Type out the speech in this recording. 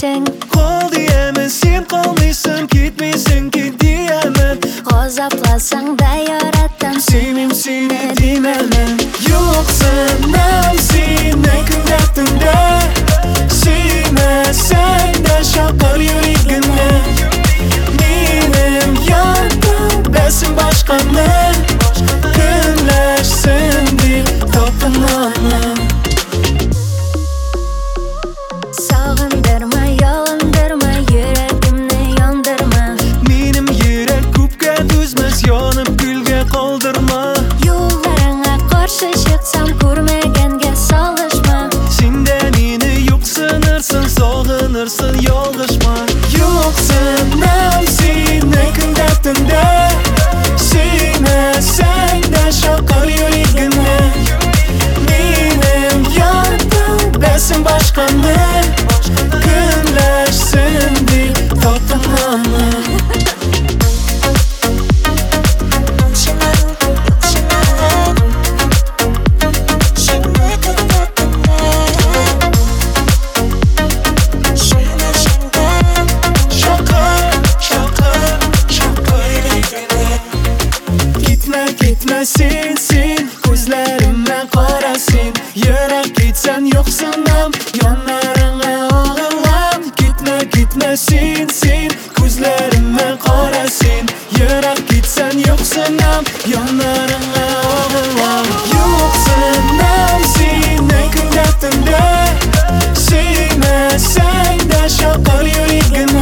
sen Qol diyemen sen qolmaysan ketmaysan ki diyemen G'azablasang da yaratdim Sevim seni diyemen Yoksan seni kunda tunda Sevmesen de şakar yüreğimle Benim yandım besin başkanı Günleşsin deyip tapınanım Sağındırma, yolundurma, yüreğimni yandırma Benim yürek kupga düzmez yanıp gülge kaldırma Yollarına karşı çıksam görmegenge salışma Senden yine yok sanırsın sağınırsın yollaşma Yoksun seni kındattığında Sevmesen de şakar yüreğimle Benim yandım besin başkanı Günleşsin deyip tapınanım Gitme sen Gözlerime karasın Yürek gitsen yoksunam Yanlarına ağırlam Gitme sen Gözlerime karasın Yürek gitsen yoksunam Yanlarına ağırlam Yoksunam seni kındattığında Sevmesen de şakar yüreğim